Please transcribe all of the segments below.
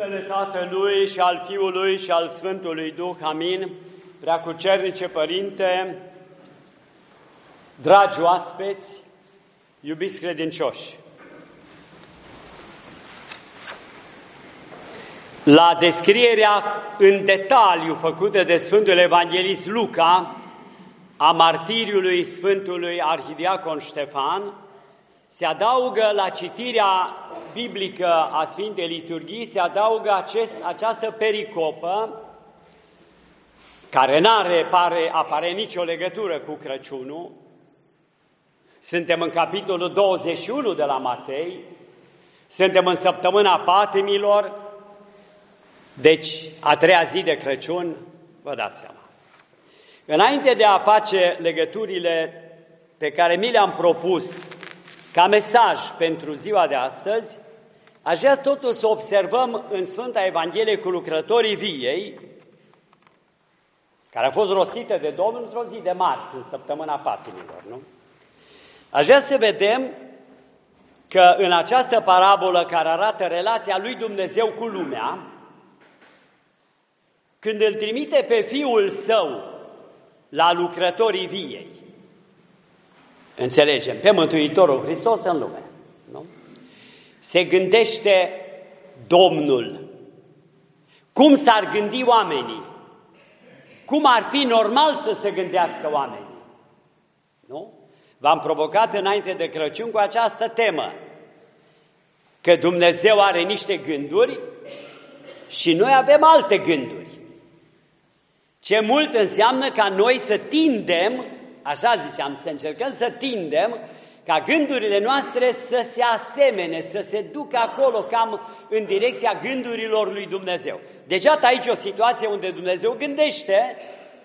numele Tatălui și al Fiului și al Sfântului Duh, amin. Preacucernice Părinte, dragi oaspeți, iubiți credincioși, la descrierea în detaliu făcută de Sfântul Evanghelist Luca a martiriului Sfântului Arhidiacon Ștefan, se adaugă la citirea biblică a Sfintei Liturghii, se adaugă această pericopă, care apare nicio legătură cu Crăciunul. Suntem în capitolul 21 de la Matei, suntem în săptămâna Patimilor, deci a treia zi de Crăciun, vă dați seama. Înainte de a face legăturile pe care mi le-am propus ca mesaj pentru ziua de astăzi, aș vrea totuși să observăm în Sfânta Evanghelie cu lucrătorii viei, care a fost rostită de Domnul într-o zi de marți, în săptămâna Patimilor, nu? Aș vrea să vedem că în această parabolă care arată relația lui Dumnezeu cu lumea, când îl trimite pe Fiul Său la lucrătorii viei, înțelegem, pe Mântuitorul Hristos în lume, nu? Se gândește Domnul. Cum s-ar gândi oamenii? Cum ar fi normal să se gândească oamenii? Nu? V-am provocat înainte de Crăciun cu această temă, că Dumnezeu are niște gânduri și noi avem alte gânduri. Ce mult înseamnă ca noi să tindem, așa ziceam, să încercăm să tindem ca gândurile noastre să se asemene, să se ducă acolo cam în direcția gândurilor lui Dumnezeu. Deci iată aici o situație unde Dumnezeu gândește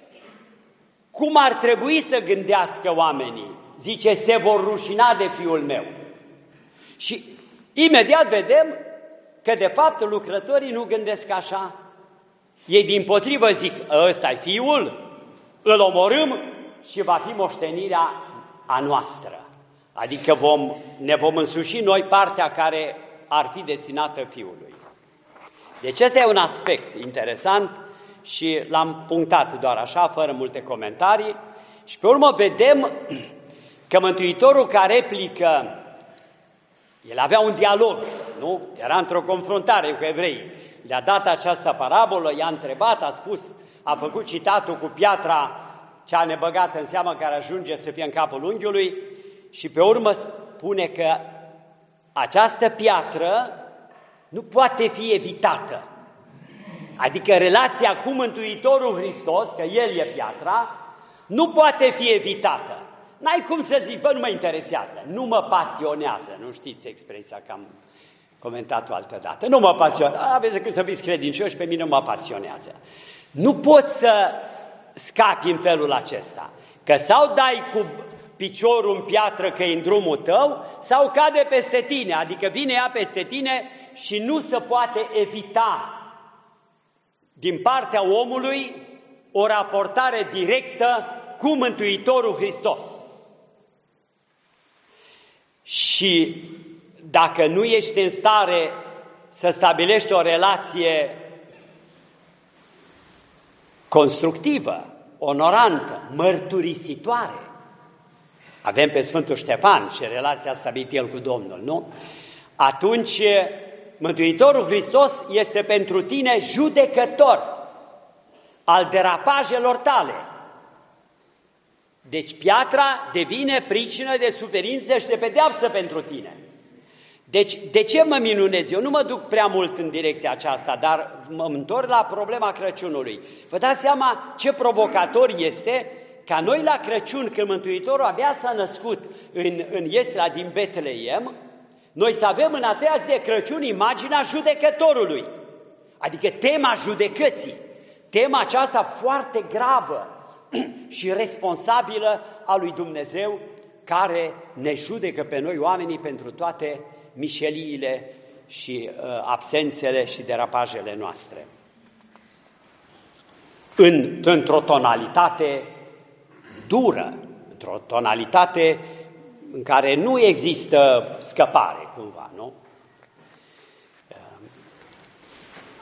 cum ar trebui să gândească oamenii. Zice, se vor rușina de Fiul meu. Și imediat vedem că de fapt lucrătorii nu gândesc așa. Ei dimpotrivă zic, ăsta-i Fiul, îl omorâm și va fi moștenirea a noastră. Adică ne vom însuși noi partea care ar fi destinată Fiului. Deci ăsta e un aspect interesant și l-am punctat doar așa, fără multe comentarii. Și pe urmă vedem că Mântuitorul ca replică, el avea un dialog, nu? Era într-o confruntare cu evreii. Le-a dat această parabolă, i-a întrebat, a spus, a făcut citatul cu piatra cea nebăgată în seamă care ajunge să fie în capul unghiului și pe urmă spune că această piatră nu poate fi evitată. Adică relația cu Mântuitorul Hristos, că El e piatra, nu poate fi evitată. N-ai cum să zici, bă, nu mă interesează, nu mă pasionează. Nu știți expresia că am comentat-o altă dată. Nu mă pasionează, aveți decât să fiți credincioși, pe mine nu mă pasionează. Nu poți să scapi în felul acesta, că sau dai cu piciorul în piatră că e în drumul tău, sau cade peste tine, adică vine ea peste tine și nu se poate evita din partea omului o raportare directă cu Mântuitorul Hristos. Și dacă nu ești în stare să stabilești o relație constructivă, onorantă, mărturisitoare, avem pe Sfântul Ștefan și relația stabilită el cu Domnul, nu? Atunci Mântuitorul Hristos este pentru tine judecător al derapajelor tale. Deci piatra devine pricină de suferință și de pedeapsă pentru tine. Deci, de ce mă minunez? Eu nu mă duc prea mult în direcția aceasta, dar mă întorc la problema Crăciunului. Vă dați seama ce provocator este ca noi la Crăciun, când Mântuitorul abia s-a născut în Iesla din Betleem, noi să avem în a treia zi de Crăciun imaginea judecătorului, adică tema judecății, tema aceasta foarte gravă și responsabilă a lui Dumnezeu, care ne judecă pe noi oamenii pentru toate mișeliile și absențele și derapajele noastre. Într-o tonalitate dură, într-o tonalitate în care nu există scăpare, cumva, nu?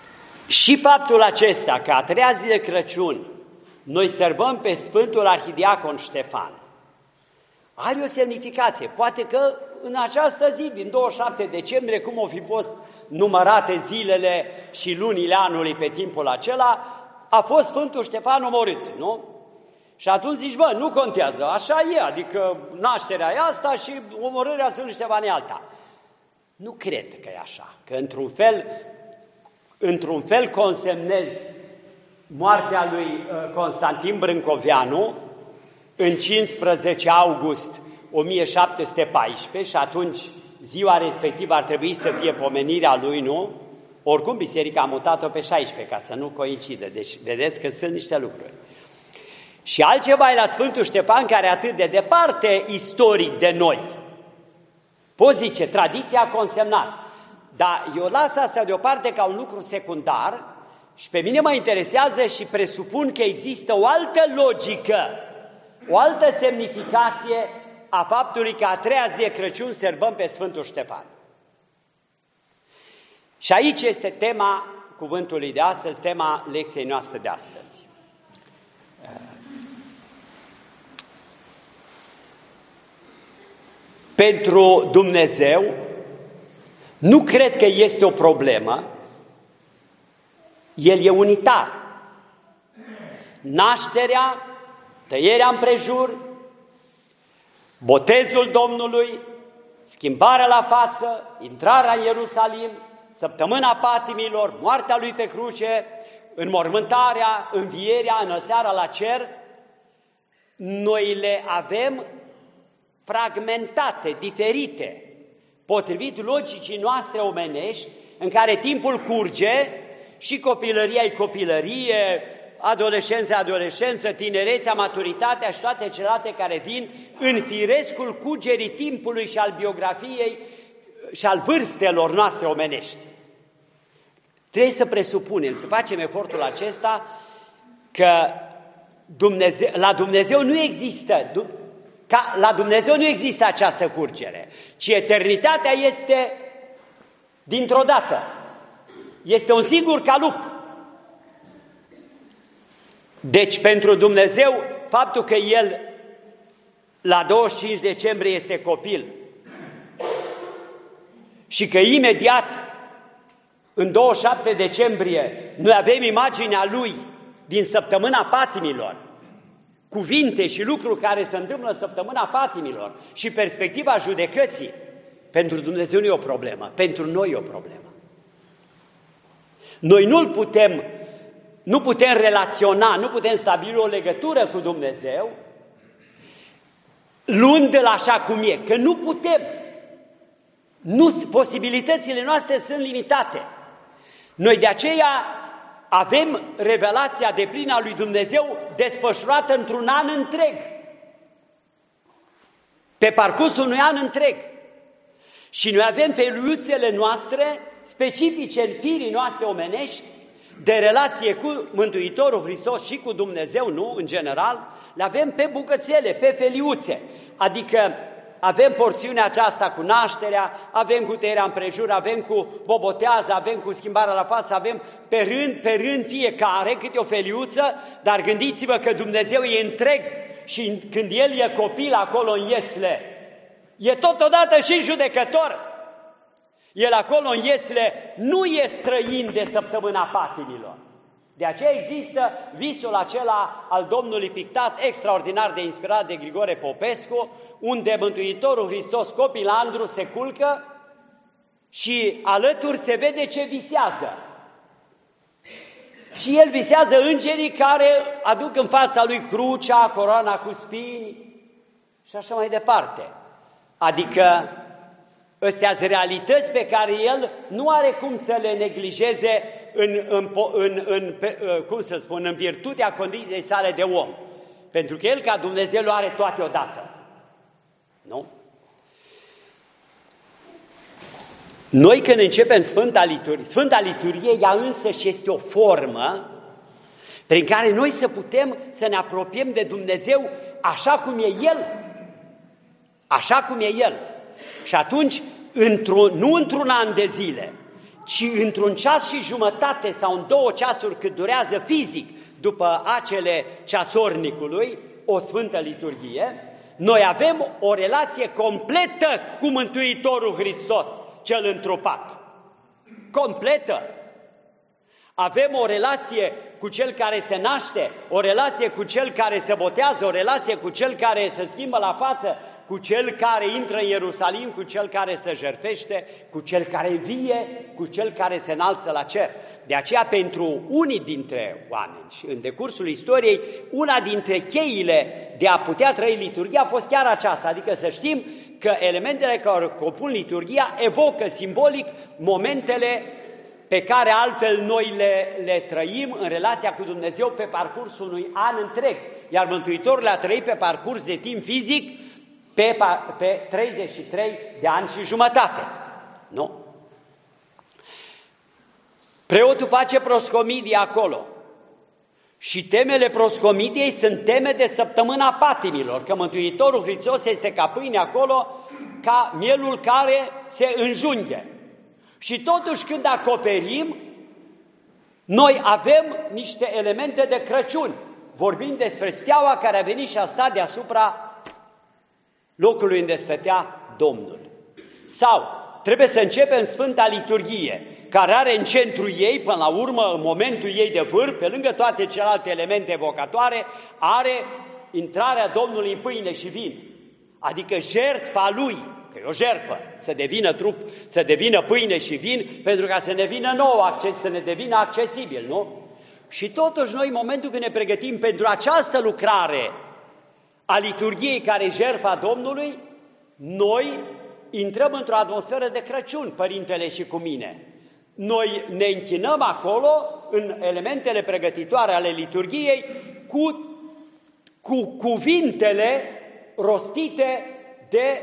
Și faptul acesta că a treia zi de Crăciun noi sărbăm pe Sfântul Arhidiacon Ștefan are o semnificație. Poate că în această zi, din 27 decembrie, cum au fi fost numărate zilele și lunile anului pe timpul acela, a fost Sfântul Ștefan omorât, nu? Și atunci zici, bă, nu contează, așa e, adică nașterea e asta și omorârea Sfântului Ștefan e alta. Nu cred că e așa, că într-un fel consemnez moartea lui Constantin Brâncoveanu în 15 august 1714 și atunci ziua respectivă ar trebui să fie pomenirea lui, nu? Oricum biserica a mutat-o pe 16 ca să nu coincide, deci vedeți că sunt niște lucruri. Și altceva e la Sfântul Ștefan care e atât de departe istoric de noi. Poți zice, tradiția a consemnat, dar eu las asta deoparte ca un lucru secundar și pe mine mă interesează și presupun că există o altă logică, o altă semnificație a faptului că a treia zi de Crăciun sărbăm pe Sfântul Ștefan. Și aici este tema cuvântului de astăzi, tema lecției noastre de astăzi. Pentru Dumnezeu nu cred că este o problemă, El e unitar. Nașterea, tăierea împrejur, botezul Domnului, schimbarea la față, intrarea în Ierusalim, săptămâna patimilor, moartea Lui pe cruce, înmormântarea, învierea, înălțarea la cer, noi le avem fragmentate, diferite, potrivit logicii noastre omenești, în care timpul curge și copilăria e copilărie, adolescență, tinerețea, maturitatea și toate celelalte care vin în firescul cugerii timpului și al biografiei și al vârstelor noastre omenești. Trebuie să presupunem, să facem efortul acesta că la Dumnezeu nu există, la Dumnezeu nu există această curgere, ci eternitatea este dintr-o dată. Este un singur calup. Deci pentru Dumnezeu, faptul că El la 25 decembrie este copil și că imediat în 27 decembrie noi avem imaginea Lui din săptămâna patimilor, cuvinte și lucruri care se întâmplă în săptămâna patimilor și perspectiva judecății, pentru Dumnezeu nu e o problemă, pentru noi e o problemă. Noi nu putem relaționa, nu putem stabili o legătură cu Dumnezeu luând-l așa cum e, că nu putem. Posibilitățile noastre sunt limitate. Noi de aceea avem revelația deplină a lui Dumnezeu desfășurată într-un an întreg, pe parcursul unui an întreg. Și noi avem feluțele noastre specifice în firii noastre omenești, de relație cu Mântuitorul Hristos și cu Dumnezeu, nu, în general, le avem pe bucățele, pe feliuțe. Adică avem porțiunea aceasta cu nașterea, avem cu tăierea împrejur, avem cu bobotează, avem cu schimbarea la față, avem pe rând fiecare câte o feliuță, dar gândiți-vă că Dumnezeu e întreg și când El e copil acolo în iesle, e totodată și judecător. El acolo în iesle nu e străin de săptămâna patimilor. De aceea există visul acela al Domnului pictat extraordinar de inspirat de Grigore Popescu, unde Mântuitorul Hristos, copil Andru, se culcă și alături se vede ce visează. Și el visează îngerii care aduc în fața lui crucea, coroana cu spini și așa mai departe. Adică ăstea sunt realități pe care el nu are cum să le neglijeze în virtutea condiției sale de om. Pentru că el, ca Dumnezeu, le are toate odată. Nu? Noi când începem Sfânta Liturghie, ea însăși este o formă prin care noi să putem să ne apropiem de Dumnezeu așa cum e El. Așa cum e El. Și atunci, nu într-un an de zile, ci într-un ceas și jumătate sau în 2 ceasuri cât durează fizic după acele ceasornicului, o Sfântă Liturghie, noi avem o relație completă cu Mântuitorul Hristos, cel întrupat. Completă. Avem o relație cu Cel care se naște, o relație cu Cel care se botează, o relație cu Cel care se schimbă la față, cu Cel care intră în Ierusalim, cu Cel care se jertfește, cu Cel care vie, cu Cel care se înalță la cer. De aceea, pentru unii dintre oameni și în decursul istoriei, una dintre cheile de a putea trăi liturghia a fost chiar aceasta, adică să știm că elementele care compun liturghia evocă simbolic momentele pe care altfel noi le trăim în relația cu Dumnezeu pe parcursul unui an întreg, iar Mântuitorul le-a trăit pe parcurs de timp fizic pe 33 de ani și jumătate. Nu? Preotul face proscomidie acolo și temele proscomidiei sunt teme de săptămâna patimilor, că Mântuitorul Hristos este ca pâine acolo, ca mielul care se înjunghe. Și totuși când acoperim, noi avem niște elemente de Crăciun. Vorbim despre steaua care a venit și a stat deasupra locului unde stătea Domnul. Sau trebuie să începem Sfânta Liturghie, care are în centru ei, până la urmă, în momentul ei de vârf, pe lângă toate celelalte elemente evocatoare, are intrarea Domnului în pâine și vin. Adică jertfa Lui, că e o jertfă, să devină trup, să devină pâine și vin, pentru ca să ne vină nou acces, să ne devină accesibil, nu? Și totuși noi, în momentul când ne pregătim pentru această lucrare a liturghiei care e jertfa Domnului, noi intrăm într-o atmosferă de Crăciun, Părintele și cu mine. Noi ne închinăm acolo, în elementele pregătitoare ale liturghiei, cu cuvintele rostite de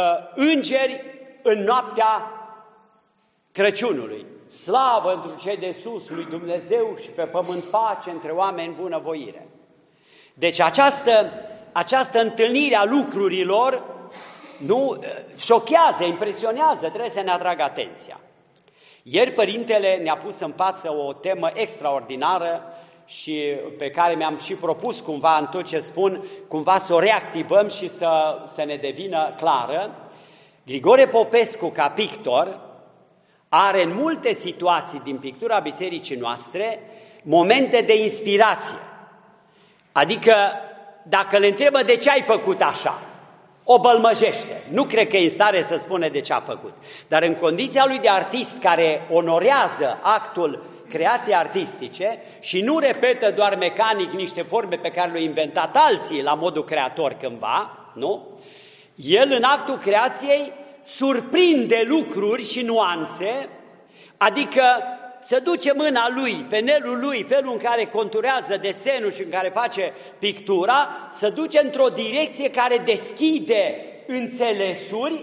îngeri în noaptea Crăciunului. Slavă întru cei de sus lui Dumnezeu și pe pământ pace între oameni bunăvoire. Deci această întâlnire a lucrurilor nu șochează, impresionează, trebuie să ne atragă atenția. Ieri Părintele ne-a pus în față o temă extraordinară și pe care mi-am și propus cumva în tot ce spun, cumva să o reactivăm și să ne devină clară. Grigore Popescu, ca pictor, are în multe situații din pictura bisericii noastre momente de inspirație. Adică dacă le întrebă de ce ai făcut așa, o bălmăjește. Nu cred că e în stare să spune de ce a făcut. Dar în condiția lui de artist care onorează actul creației artistice și nu repetă doar mecanic niște forme pe care le-au inventat alții la modul creator cândva, nu? El în actul creației surprinde lucruri și nuanțe, adică să duce mâna lui, penelul lui, felul în care conturează desenul și în care face pictura, să duce într-o direcție care deschide înțelesuri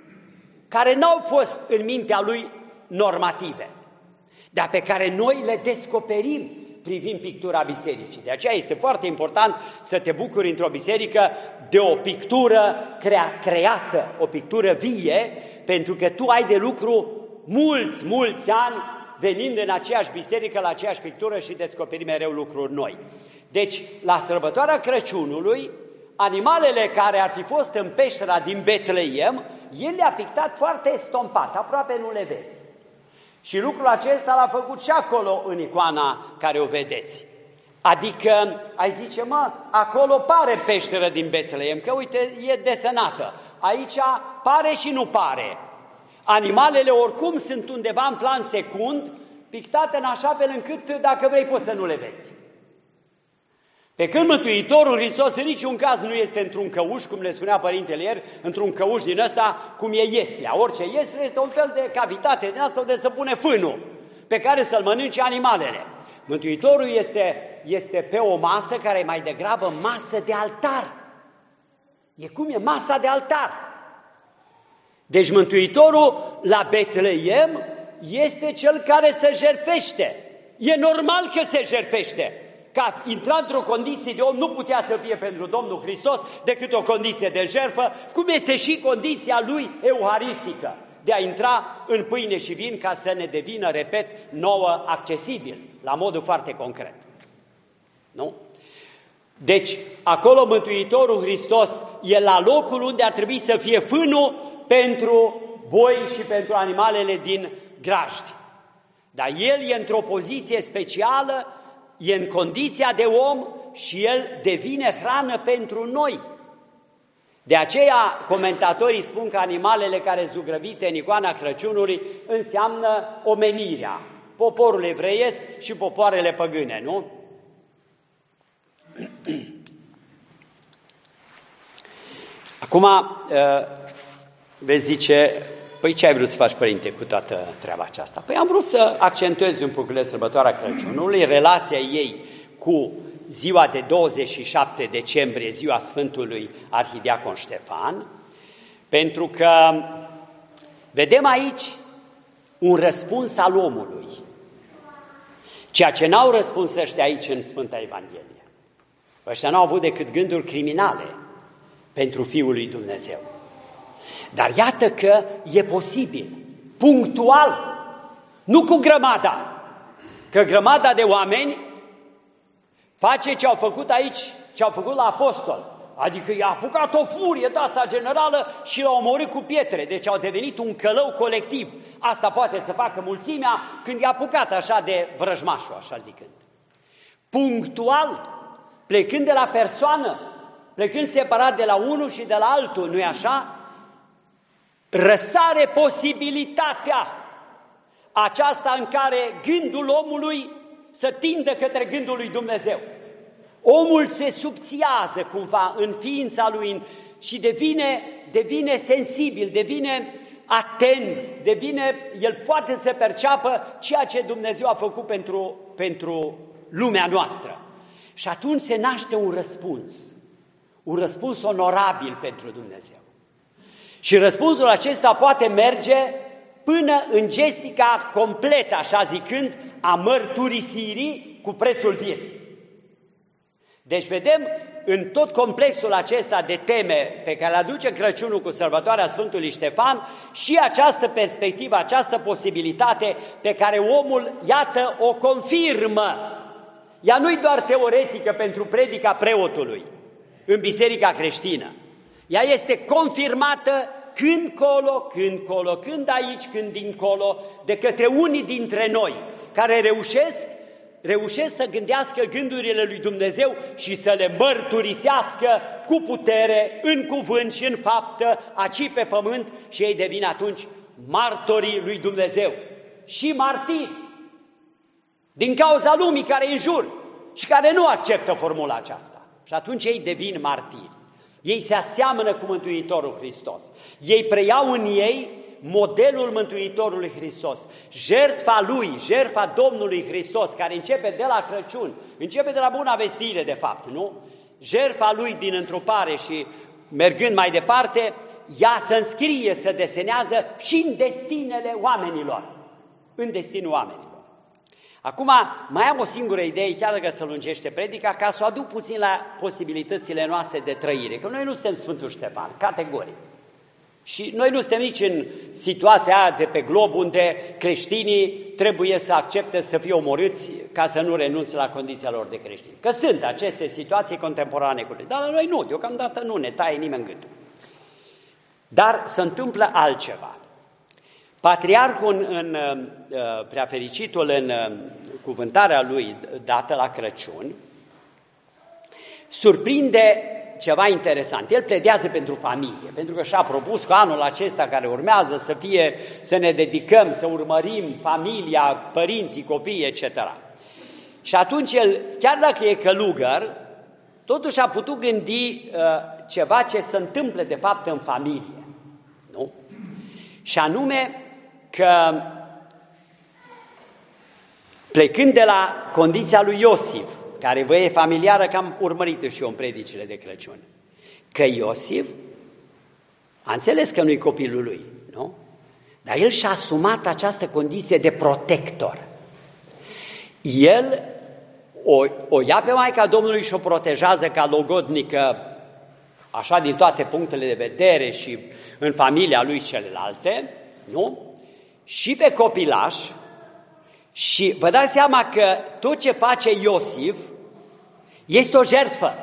care n-au fost în mintea lui normative, dar pe care noi le descoperim privind pictura bisericii. De aceea este foarte important să te bucuri într-o biserică de o pictură creată, o pictură vie, pentru că tu ai de lucru mulți ani venind în aceeași biserică, la aceeași pictură și descoperi mereu lucruri noi. Deci, la sărbătoarea Crăciunului, animalele care ar fi fost în peștera din Betleem, el le-a pictat foarte estompat, aproape nu le vezi. Și lucrul acesta l-a făcut și acolo în icoana care o vedeți. Adică, ai zice, acolo pare peșteră din Betleem, că uite, e desenată. Aici pare și nu pare. Animalele oricum sunt undeva în plan secund, pictate în așa fel încât, dacă vrei, poți să nu le vezi. Pe când Mântuitorul Hristos în niciun caz nu este într-un căuș, cum le spunea Părintele ieri, într-un căuș din ăsta, cum e ieslea. Orice ieslea este un fel de cavitate din asta unde se pune fânul, pe care să-l mănânce animalele. Mântuitorul este pe o masă care e mai degrabă masă de altar. E cum e masa de altar. Deci Mântuitorul la Betleem este cel care se jertfește. E normal că se jertfește. Că a intrat într-o condiție de om nu putea să fie pentru Domnul Hristos decât o condiție de jertfă, cum este și condiția lui euharistică. de a intra în pâine și vin ca să ne devină, repet, nouă accesibil, la modul foarte concret. Nu? Deci, acolo Mântuitorul Hristos e la locul unde ar trebui să fie fânul pentru boi și pentru animalele din grajdi. Dar El e într-o poziție specială, e în condiția de om și El devine hrană pentru noi. De aceea, comentatorii spun că animalele care sunt zugrăvite în icoana Crăciunului înseamnă omenirea, poporul evreiesc și popoarele păgâne, nu? Acum, vezi zice, păi ce ai vrut să faci, Părinte, cu toată treaba aceasta? Păi am vrut să accentuez un pic sărbătoarea Crăciunului, relația ei cu ziua de 27 decembrie, ziua Sfântului Arhidiacon Ștefan, pentru că vedem aici un răspuns al omului, ceea ce n-au răspuns ăștia aici în Sfânta Evanghelie. Ăștia n-au avut decât gânduri criminale pentru Fiul lui Dumnezeu. Dar iată că e posibil, punctual, nu cu grămada, că grămada de oameni face ce au făcut aici, ce au făcut la apostol. Adică i-a apucat o furie de asta generală și l-a omorât cu pietre. Deci au devenit un călău colectiv. Asta poate să facă mulțimea când i-a apucat așa de vrăjmașul, așa zicând. Punctual, plecând de la persoană, plecând separat de la unul și de la altul, nu-i așa? Răsare posibilitatea aceasta în care gândul omului să tindă către gândul lui Dumnezeu. Omul se subțiază cumva în ființa lui și devine sensibil, devine atent, el poate să perceapă ceea ce Dumnezeu a făcut pentru lumea noastră. Și atunci se naște un răspuns onorabil pentru Dumnezeu. Și răspunsul acesta poate merge până în gestica completă, așa zicând, a mărturisirii cu prețul vieții. Deci vedem în tot complexul acesta de teme pe care le aduce Crăciunul cu sărbătoarea Sfântului Ștefan și această perspectivă, această posibilitate pe care omul, iată, o confirmă. Ea nu-i doar teoretică pentru predica preotului în biserica creștină. Ea este confirmată când colo, când aici, când dincolo, de către unii dintre noi, care reușesc să gândească gândurile lui Dumnezeu și să le mărturisească cu putere, în cuvânt și în faptă, aici pe pământ, și ei devin atunci martorii lui Dumnezeu și martiri din cauza lumii care îi înjur și care nu acceptă formula aceasta. Și atunci ei devin martiri. Ei se aseamănă cu Mântuitorul Hristos. Ei preiau în ei modelul Mântuitorului Hristos. Jertfa Lui, jertfa Domnului Hristos, care începe de la Crăciun, începe de la Buna Vestire, de fapt, nu? Jertfa Lui din întrupare și mergând mai departe, ea se înscrie, se desenează și în destinele oamenilor. În destinul oamenilor. Acum, mai am o singură idee, chiar dacă se lungește predica, ca să o aduc puțin la posibilitățile noastre de trăire. Că noi nu suntem Sfântul Ștefan, categoric. Și noi nu suntem nici în situația aia de pe glob unde creștinii trebuie să accepte să fie omorâți ca să nu renunțe la condiția lor de creștini. Că sunt aceste situații contemporane cu noi. Dar la noi nu, deocamdată nu ne taie nimeni gâtul. Dar se întâmplă altceva. Patriarhul, preafericitul în cuvântarea lui dată la Crăciun, surprinde ceva interesant. El pledează pentru familie, pentru că și-a propus că anul acesta care urmează să ne dedicăm, să urmărim familia, părinții, copiii, etc. Și atunci el, chiar dacă e călugăr, totuși a putut gândi ceva ce se întâmplă de fapt în familie. Nu? Și anume că plecând de la condiția lui Iosif, care vă e familiară, că am urmărit și eu în predicile de Crăciun, că Iosif a înțeles că nu-i copilul lui, nu? Dar el și-a asumat această condiție de protector. El o ia pe Maica Domnului și o protejează ca logodnică, așa din toate punctele de vedere și în familia lui celelalte, nu? Și pe copilaș, și vă dați seama că tot ce face Iosif este o jertfă.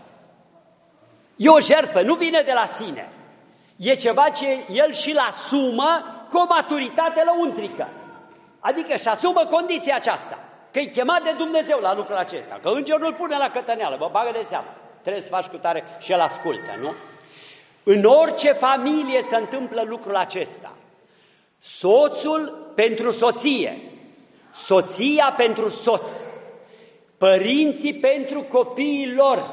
E o jertfă, nu vine de la sine. E ceva ce el și-l asumă cu o maturitate lăuntrică. Adică și asumă condiția aceasta, că e chemat de Dumnezeu la lucrul acesta, că îngerul îl pune la cătăneală, vă bagă de seamă. Trebuie să faci cu tare și el ascultă, nu? În orice familie se întâmplă lucrul acesta. Soțul pentru soție, soția pentru soț, părinții pentru copiii lor,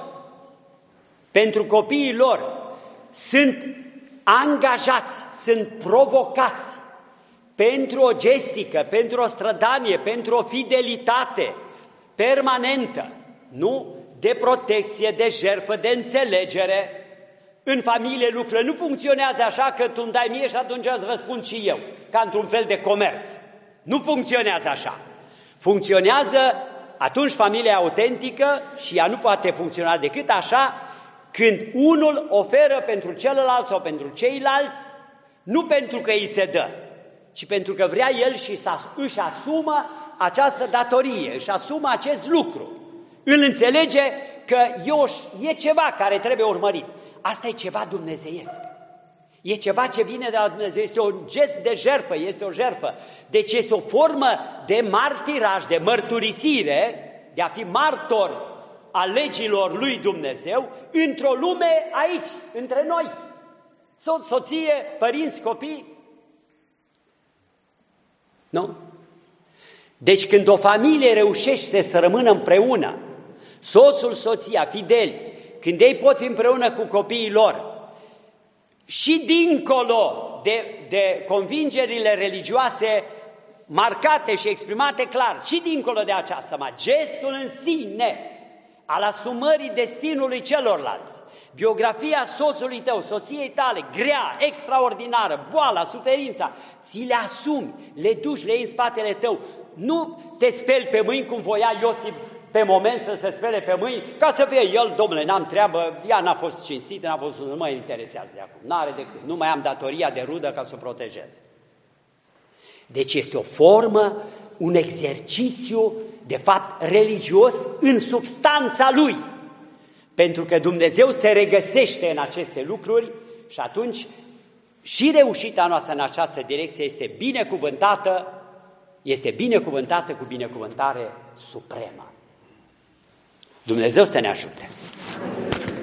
sunt angajați, sunt provocați pentru o gestică, pentru o strădanie, pentru o fidelitate permanentă, nu? De protecție, de jertfă, de înțelegere. În familie lucrurile nu funcționează așa că tu îmi dai mie și atunci îți răspund și eu, ca într-un fel de comerț. Nu funcționează așa. Funcționează atunci familia autentică și ea nu poate funcționa decât așa când unul oferă pentru celălalt sau pentru ceilalți, nu pentru că îi se dă, ci pentru că vrea el și își asumă această datorie, își asumă acest lucru. Îl înțelege că e ceva care trebuie urmărit. Asta e ceva dumnezeiesc. E ceva ce vine de la Dumnezeu, este un gest de jertfă, este o jertfă. Deci este o formă de martiraj, de mărturisire, de a fi martor a legilor lui Dumnezeu într-o lume aici, între noi. Soție, părinți, copii. Nu? Deci când o familie reușește să rămână împreună, soțul, soția, fideli, când ei pot fi împreună cu copiii lor, și dincolo de convingerile religioase marcate și exprimate clar, și dincolo de aceasta, gestul în sine al asumării destinului celorlalți, biografia soțului tău, soției tale, grea, extraordinară, boala, suferința, ți le asumi, le duci, le iei în spatele tău. Nu te speli pe mâini cum voia Iosif pe moment să se spele pe mâini, ca să fie el, domnule, n-am treabă, ea n-a fost cinstită, n-a fost, nu mă interesează de acum, n-are decât, nu mai am datoria de rudă ca să o protejez. Deci este o formă, un exercițiu, de fapt, religios în substanța lui, pentru că Dumnezeu se regăsește în aceste lucruri și atunci și reușita noastră în această direcție este binecuvântată cu binecuvântare supremă. Dumnezeu să ne ajute!